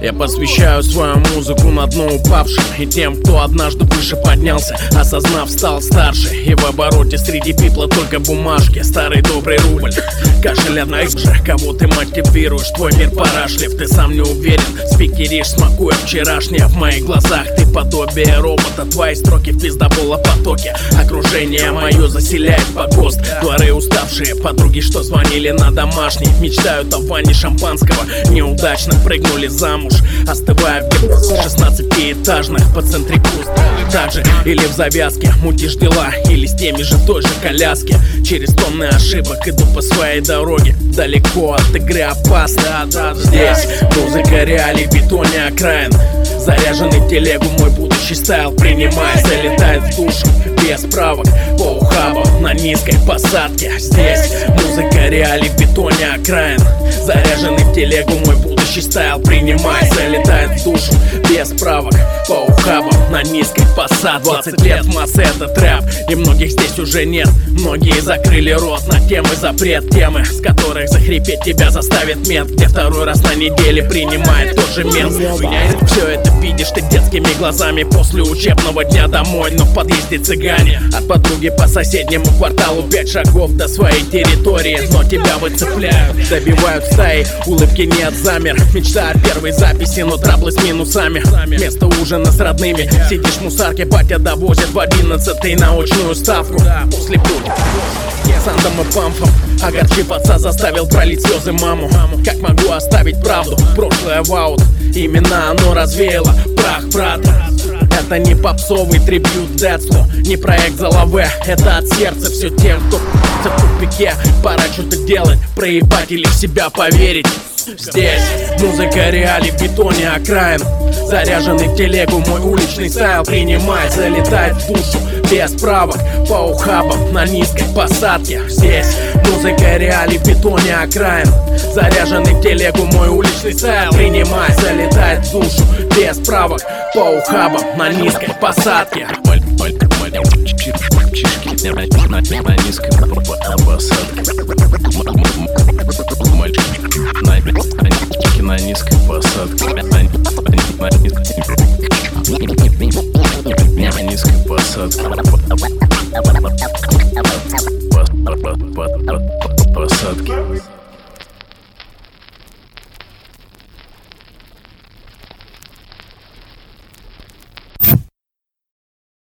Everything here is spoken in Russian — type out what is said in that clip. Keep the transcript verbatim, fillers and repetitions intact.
Я посвящаю свою музыку на дно упавшим и тем, кто однажды выше поднялся, осознав, стал старше. И в обороте среди пипла только бумажки, старый добрый рубль. Кашель одна из же, кого ты мотивируешь. Твой мир парашлив, ты сам не уверен. Спикеришь, смакуя вчерашнее. В моих глазах ты подобие робота. Твои строки в пиздобола потоке. Окружение мое заселяет погост. Дворы уставшие, подруги, что звонили на домашний, мечтают о ванне шампанского. Неудачно прыгнули замуж, остывая в шестнадцатиэтажных по центре куст. Так же или в завязке мутишь дела, или с теми же в той же коляске. Через тонны ошибок иду по своей дороге, далеко от игры опасно. Здесь музыка реалий, в бетоне окраин. Заряженный в телегу мой будущий стайл принимай, залетает в душу без правок по ухабам на низкой посадке. Здесь музыка реалий, в бетоне окраин. Заряженный в телегу мой будущий стайл принимай, залетает в душу без правок по ухабам на низкой посадке. Двадцать лет в массе это трэп, и многих здесь уже нет. Многие закрыли рот на темы запрет, темы, с которых захрипеть тебя заставит мент, где второй раз на неделе принимает тот же мент. Все это видишь ты детскими глазами после учебного дня домой, но в подъезде цыгане. От подруги по соседнему кварталу пять шагов до своей территории, но тебя выцепляют, добивают стаи, улыбки нет, замер. Мечта о первой записи, но траблы с минусами. Вместо ужина с родными сидишь в мусарке, батя довозит в одиннадцатый на очную ставку. После путь с андом и памфом, огорчив отца, заставил пролить слезы маму. Как могу оставить правду, прошлое в аут, именно оно развеяло прах брата. Это не попсовый трибют Децлу, не проект Залаве, это от сердца все тем, кто в тупике. Пора что-то делать, проебать или в себя поверить. Здесь музыка реалий, в бетоне окраин. Заряженный в телегу мой уличный стайл принимай, залетает в душу без правок по ухабам на низкой посадке. Здесь музыка реалий, в бетоне окраин. Заряженный в телегу мой уличный стайл принимай, залетает в душу без правок по ухабам на низкой посадке. На низкой посадке. Мальчики на низкой посадке. На низкой посадке. Посадке.